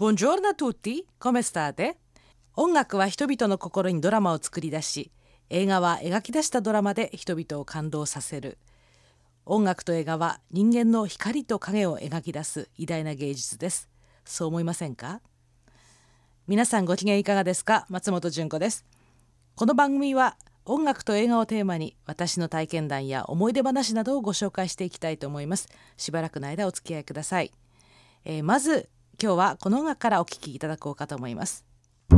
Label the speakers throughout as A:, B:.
A: Buongiorno a tutti, come state? 音楽は人々の心にドラマを作り出し、映画は描き出したドラマで人々を感動させる。音楽と映画は人間の光と影を描き出す偉大な芸術です。そう思いませんか？皆さんご機嫌いかがですか？松本純子です。この番組は音楽と映画をテーマに私の体験談や思い出話などをご紹介していきたいと思います。しばらくの間お付き合いください。まず今日はこの音楽からお聴きいただこうかと思います。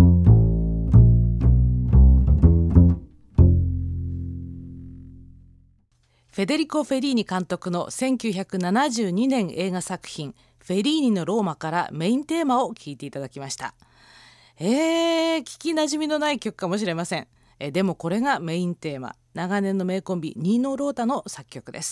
A: フェデリコ・フェリーニ監督の1972年映画作品フェリーニのローマからメインテーマを聴いていただきました。聞きなじみのない曲かもしれません。でもこれがメインテーマ、長年の名コンビニーノ・ロータの作曲です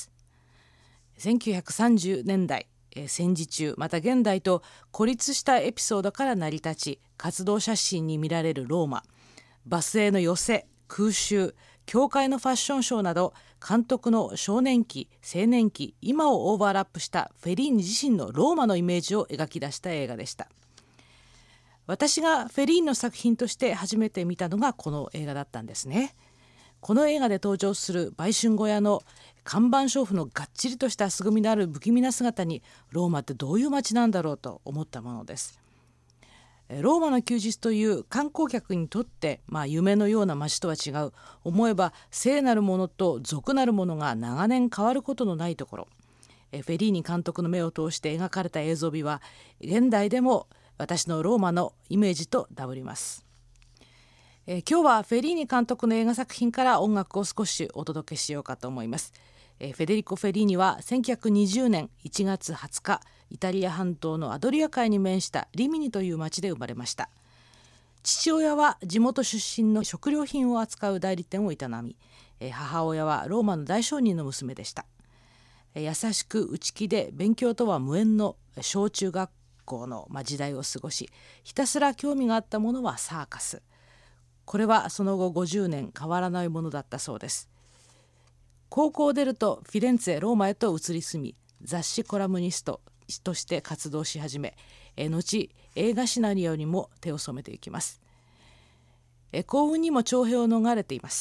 A: 。1930年代、戦時中また現代と孤立したエピソードから成り立ち、活動写真に見られるローマ、バスへの寄せ、空襲、教会のファッションショーなど、監督の少年期、青年期、今をオーバーラップしたフェリーニ自身のローマのイメージを描き出した映画でした。私がフェリーニの作品として初めて見たのがこの映画だったんですね。この映画で登場する売春小屋の看板娼婦のがっちりとした凄みのある不気味な姿に、ローマってどういう街なんだろうと思ったものです。ローマの休日という観光客にとって、夢のような街とは違う、思えば聖なるものと俗なるものが長年変わることのないところ、フェリーニ監督の目を通して描かれた映像美は現代でも私のローマのイメージとダブります。今日はフェリーニ監督の映画作品から音楽を少しお届けしようかと思います。フェデリコ・フェリーニは1920年1月20日、イタリア半島のアドリア海に面したリミニという町で生まれました。父親は地元出身の食料品を扱う代理店を営み、母親はローマの大商人の娘でした。優しく内気で勉強とは無縁の小中学校の時代を過ごし、ひたすら興味があったものはサーカス。これはその後50年変わらないものだったそうです。高校を出るとフィレンツェ、ローマへと移り住み、雑誌コラムニストとして活動し始め、後映画シナリオにも手を染めていきます。幸運にも徴兵を逃れています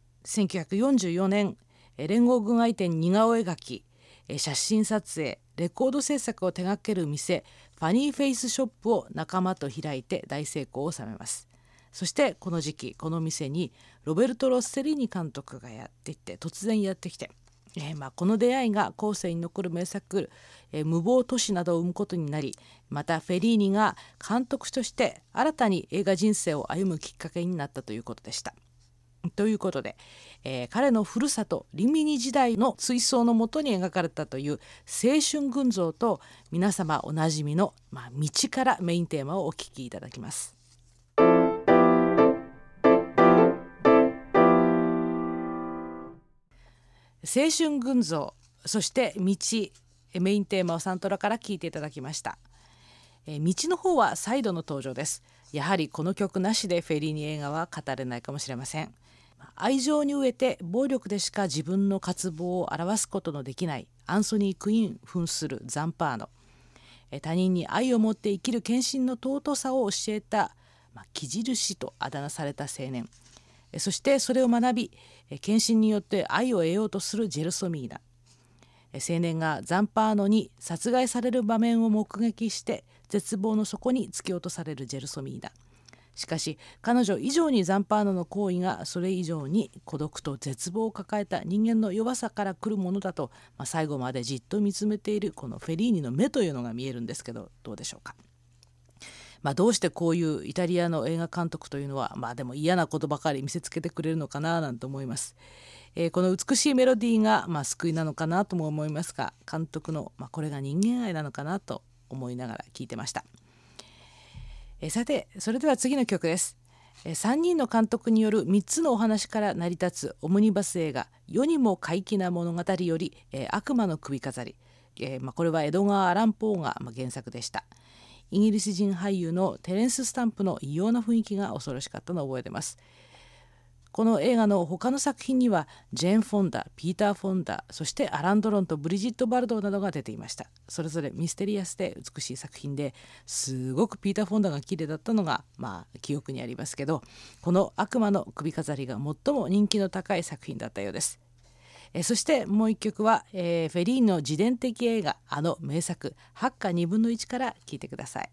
A: 。1944年、連合軍相手に似顔絵描き、写真撮影、レコード制作を手掛ける店ファニーフェイスショップを仲間と開いて大成功を収めます。そしてこの時期、この店にロベルト・ロッセリーニ監督が突然やってきて、この出会いが後世に残る名作、無謀都市などを生むことになり、またフェリーニが監督として新たに映画人生を歩むきっかけになったということでした。ということで、彼のふるさとリミニ時代の追想のもとに描かれたという青春群像と、皆様おなじみの、道からメインテーマをお聴きいただきます。青春群像、そして道、メインテーマをサントラから聴いていただきました。道の方は再度の登場です。やはりこの曲なしでフェリーニ映画は語れないかもしれません。愛情に飢えて暴力でしか自分の渇望を表すことのできないアンソニー・クイーン扮するザンパーノ、他人に愛を持って生きる献身の尊さを教えた、生印とあだ名された青年、そしてそれを学び献身によって愛を得ようとするジェルソミーナ、青年がザンパーノに殺害される場面を目撃して絶望の底に突き落とされるジェルソミーナ。しかし彼女以上にザンパーノの行為がそれ以上に孤独と絶望を抱えた人間の弱さから来るものだと、最後までじっと見つめているこのフェリーニの目というのが見えるんですけど、どうでしょうか。どうしてこういうイタリアの映画監督というのは、でも嫌なことばかり見せつけてくれるのかななんて思います。この美しいメロディーが、救いなのかなとも思いますが、監督の、これが人間愛なのかなと思いながら聴いてました。さて、それでは次の曲です。3人の監督による3つのお話から成り立つオムニバス映画、世にも怪奇な物語より、悪魔の首飾り、これはエドガー・アラン・ポーが原作でした。イギリス人俳優のテレンス・スタンプの異様な雰囲気が恐ろしかったのを覚えてます。 この映画の他の作品にはジェーン・フォンダ、ピーター・フォンダ、そしてアラン・ドロンとブリジット・バルドーなどが出ていました。それぞれミステリアスで美しい作品で、すごくピーター・フォンダが綺麗だったのが記憶にありますけど、この悪魔の首飾りが最も人気の高い作品だったようです。そしてもう一曲は、フェリーニの自伝的映画、あの名作8か2分の1から聴いてください。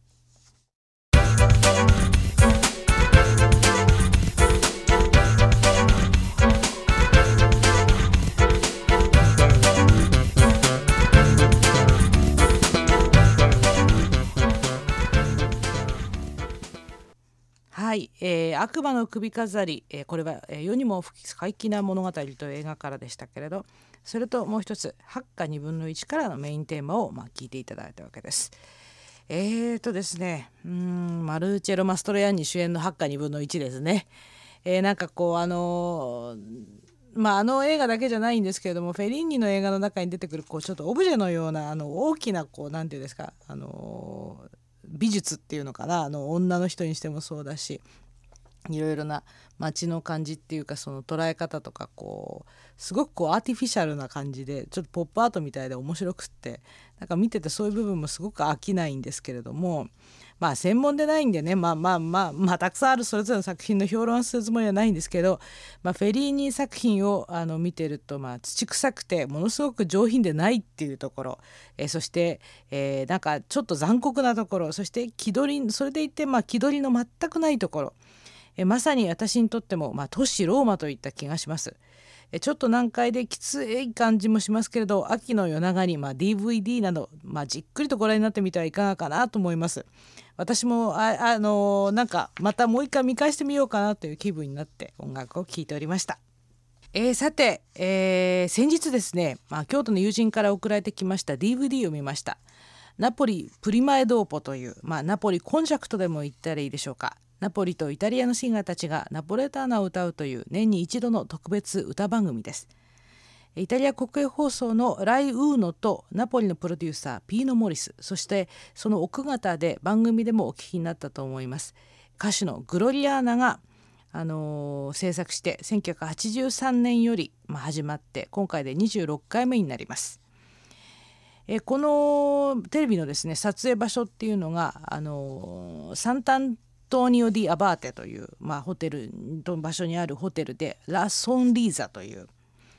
A: はい、悪魔の首飾り、これは、世にも怪奇な物語という映画からでしたけれど、それともう一つ8か2分の1からのメインテーマを聞いていただいたわけです。ですね、マルチェロ・マストロヤンニ主演の8か2分の1ですね。なんかこうあの映画だけじゃないんですけれども、フェリーニの映画の中に出てくるちょっとオブジェのような大きななんていうんですか、美術っていうのかな、女の人にしてもそうだし、いろいろな街の感じっていうか、その捉え方とかすごくアーティフィシャルな感じで、ちょっとポップアートみたいで面白くって、なんか見ててそういう部分もすごく飽きないんですけれども、専門でないんでね、たくさんあるそれぞれの作品の評論するつもりはないんですけど、フェリーニ作品を見てると、土臭くてものすごく上品でないっていうところ、そして、なんかちょっと残酷なところ、そしてそれでいて気取りの全くないところ、まさに私にとっても、都市ローマといった気がします。ちょっと難解できつい感じもしますけれど、秋の夜長に、DVD など、じっくりとご覧になってみてはいかがかなと思います。私もなんかまたもう一回見返してみようかなという気分になって音楽を聴いておりました。さて、先日ですね、京都の友人から送られてきました DVD を見ました。ナポリプリマエドーポという、ナポリコンジャクトでも言ったらいいでしょうか。ナポリとイタリアのシンガーたちがナポレターナを歌うという年に一度の特別歌番組です。イタリア国営放送のライ・ウーノとナポリのプロデューサーピーノ・モリス、そしてその奥方で番組でもお聞きになったと思います歌手のグロリアーナが、制作して1983年より、始まって今回で26回目になります。このテレビのですね撮影場所っていうのがサンタントーニオ・ディ・アバーテという、ホテルの場所にあるホテルでラ・ソンリーザという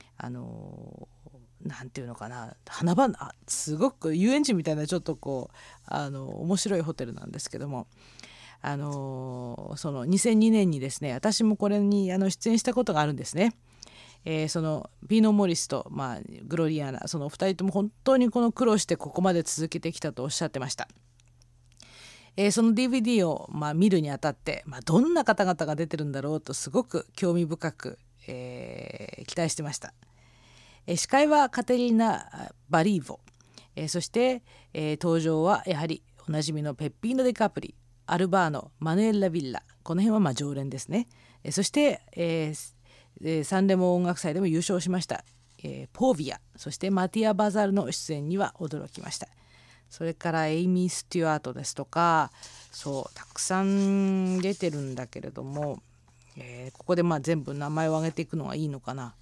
A: なんていうのかな、すごく遊園地みたいなちょっと面白いホテルなんですけども、その2002年にですね、私もこれに出演したことがあるんですね。そのピーノ・モリスと、グロリアーナ、その2人とも本当に苦労してここまで続けてきたとおっしゃってました。その DVD を、見るにあたって、どんな方々が出てるんだろうとすごく興味深く、期待してました。司会はカテリーナ・バリーヴォ、そして、登場はやはりおなじみのペッピーノ・デカプリ、アルバーノ、マヌエッラ・ヴィッラ、この辺は常連ですね。そして、サンレモ音楽祭でも優勝しました、ポービア、そしてマティア・バザールの出演には驚きました。それからエイミー・スチュアートですとか、たくさん出てるんだけれども、ここで全部名前を挙げていくのがいいのかな。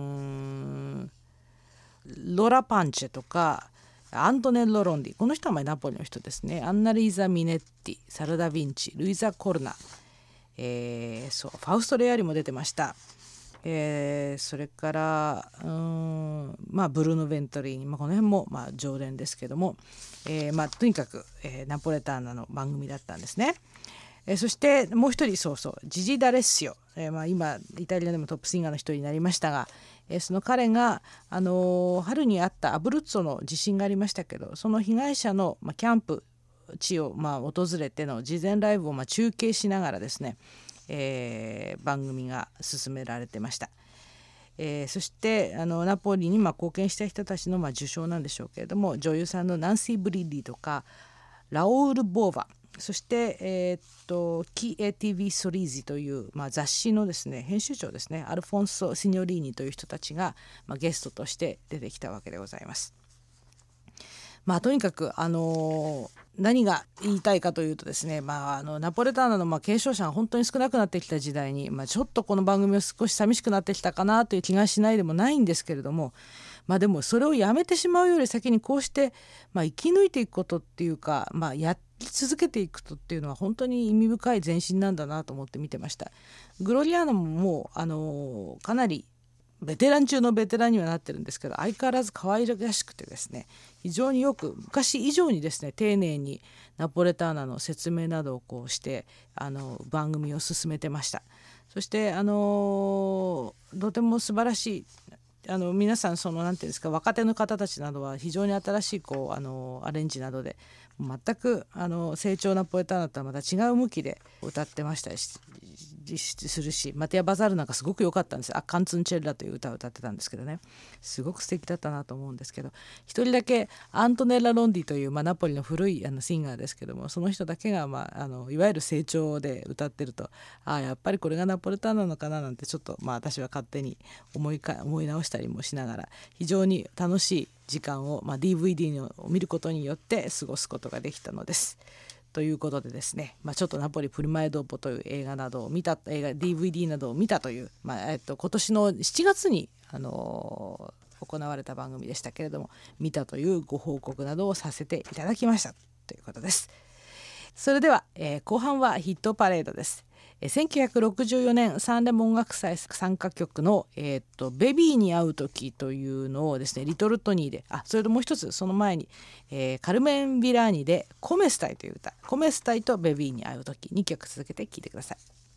A: ロラ・パンチェとかアントネッロ・ロンディ、この人はナポリの人ですね。アンナ・リーザ・ミネッティ、サルダ・ヴィンチ、ルイザ・コルナ、ファウスト・レアリも出てました。それからブルーノ・ベントリーに、この辺も常連ですけども、とにかく、ナポレターナの番組だったんですね。そしてもう一人、ジジ・ダレッシオ、今イタリアでもトップシンガーの一人になりましたが、その彼が、春にあったアブルッツォの地震がありましたけど、その被害者の、キャンプ地を、訪れての事前ライブを、中継しながらですね、番組が進められてました。そしてナポリに貢献した人たちの受賞なんでしょうけれども、女優さんのナンシー・ブリッリーとかラオール・ボーヴァ、そしてキ・エティビ・ソリーズという、雑誌のですね編集長ですね、アルフォンソ・シニョリーニという人たちが、ゲストとして出てきたわけでございます。 とにかく何が言いたいかというとですね、ナポレターナの継承者が本当に少なくなってきた時代に、ちょっとこの番組は少し寂しくなってきたかなという気がしないでもないんですけれども、でもそれをやめてしまうより先にこうして、生き抜いていくことっていうか、やり続けていくことっていうのは本当に意味深い前進なんだなと思って見てました。グロリアーナももうかなりベテラン中のベテランにはなってるんですけど、相変わらず可愛らしくてですね、非常によく昔以上にですね丁寧にナポレターナの説明などをこうして番組を進めてました。そしてとても素晴らしい皆さんなんていうんですか、若手の方たちなどは非常に新しいアレンジなどで全く成長ナポレターナとはまた違う向きで歌ってましたしするし、マティア・バザールなんかすごく良かったんです。カンツンチェッラという歌を歌ってたんですけどね、すごく素敵だったなと思うんですけど、一人だけアントネッラ・ロンディという、ナポリの古いシンガーですけども、その人だけが、いわゆる成長で歌ってると、やっぱりこれがナポレターナなのかななんてちょっと私は勝手に思い直したりもしながら、非常に楽しい時間を、DVD を見ることによって過ごすことができたのです。ということでですね、ちょっとナポリプリマエドーポという映画 DVD などを見たという、今年の7月に行われた番組でしたけれども、見たというご報告などをさせていただきましたということです。それでは、後半はヒットパレードです。1964年サンレモ音楽祭参加曲の、ベビーに会う時というのをですねリトルトニーで、それともう一つその前に、カルメン・ヴィラーニでコメスタイという歌、コメスタイとベビーに会う時2曲続けて聴いてください。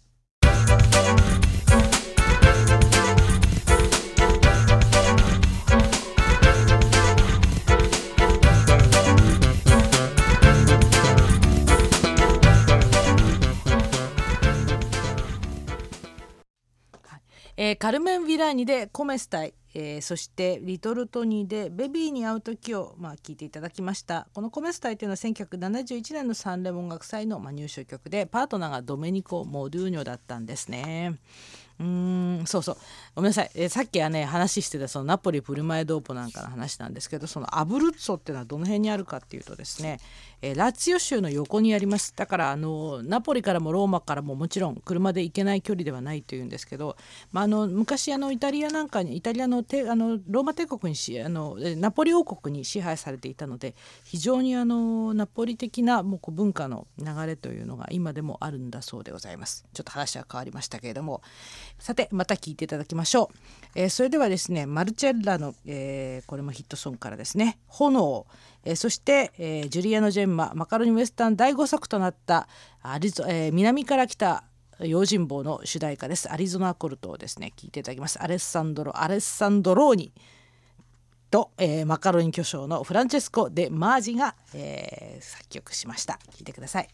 A: カルメン・ヴィラーニでコメスタイ、そしてリトルトニーでベビーに会う時を聴いていただきました。このコメスタイというのは1971年のサンレモ音楽祭の入賞曲で、パートナーがドメニコ・モドゥーニョだったんですね。そうそう、ごめんなさい、さっきはね話してたそのナポリプルマエドーポなんかの話なんですけど、そのアブルッツォっていうのはどの辺にあるかっていうとですね、ラツィオ州の横にあります。だからナポリからもローマからももちろん車で行けない距離ではないというんですけど、昔イタリアなんかにイタリアのローマ帝国にナポリ王国に支配されていたので、非常にナポリ的なもう文化の流れというのが今でもあるんだそうでございます。ちょっと話は変わりましたけれども、さてまた聞いていただきましょう。それではですね、マルチェッラの、これもヒットソングからですね、炎、そして、ジュリアノ・ジェンママカロニウエスタン第5作となった南から来た用心棒の主題歌です。アリゾナコルトをですね聞いていただきます。アレッサンドローニと、マカロニ巨匠のフランチェスコ・デ・マージが、作曲しました。聞いてください。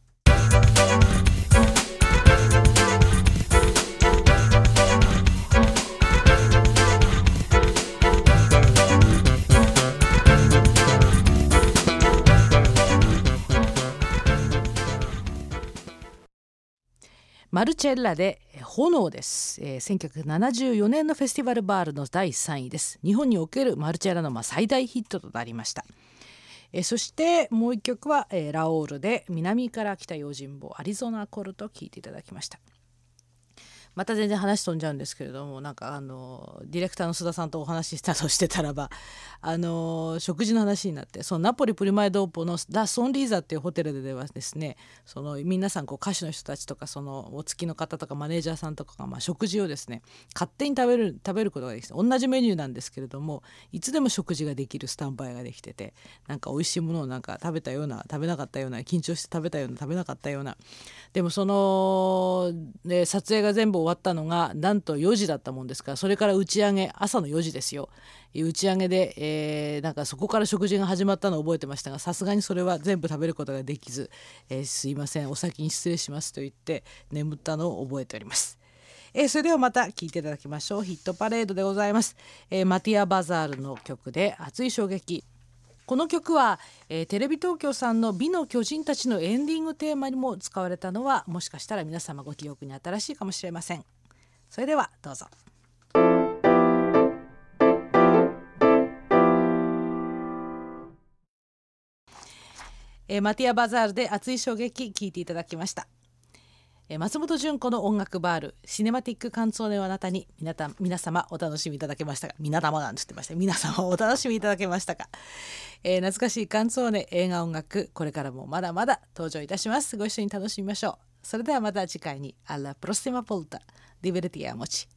A: マルチェッラで炎です。1974年のフェスティバルバールの第3位です。日本におけるマルチェッラの最大ヒットとなりました。そしてもう一曲は、ラオールで南から来た用心棒アリゾナコルト聴いていただきました。また全然話飛んじゃうんですけれども、ディレクターの須田さんとお話ししてたらば食事の話になって、そのナポリプリマエドーポのダ・ソンリーザっていうホテルではですね、皆さん歌手の人たちとかお付きの方とかマネージャーさんとかが食事をですね勝手に食べることができて、同じメニューなんですけれどもいつでも食事ができるスタンバイができてて、美味しいものを食べたような食べなかったような、緊張して食べたような食べなかったような、でも撮影が全部終わったのがなんと4時だったもんですから、それから打ち上げ朝の4時ですよ。打ち上げで、そこから食事が始まったのを覚えてましたが、さすがにそれは全部食べることができず、すいませんお先に失礼しますと言って眠ったのを覚えております。それではまた聞いていただきましょう。ヒットパレードでございます。マティア・バザールの曲で熱い衝撃。この曲は、テレビ東京さんの美の巨人たちのエンディングテーマにも使われたのはもしかしたら皆様ご記憶に新しいかもしれません。それではどうぞ。 マティア・バザールで熱い衝撃聞いていただきました。松本純子の音楽バールシネマティックカンツォーネをあなたに皆様お楽しみいただけましたか。皆様なんて言ってました。皆様お楽しみいただけましたか。懐かしいカンツォーネ映画音楽これからもまだまだ登場いたします。ご一緒に楽しみましょう。それではまた次回に。Alla prossima volta. Divertiamoci.